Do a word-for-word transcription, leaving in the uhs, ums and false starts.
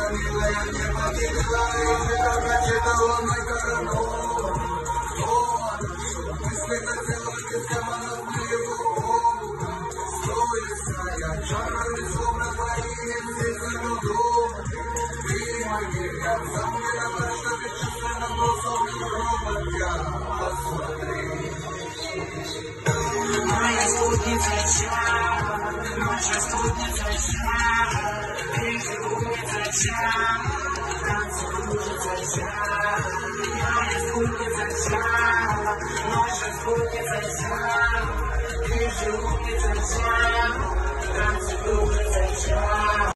милая, не покидала, и только читала мой коронок. Мысли хотела, без демонов моего стоит чарами, словно твои здесь на году. Ты мои, я сам виноват, что ты чувственно бросил робот, я посмотри. Моя спутница ча, наша спутница ча, ты же умница ча, танцуется ча. Моя спутница ча, наша спутница ча, ты же умница ча, танцуется ча.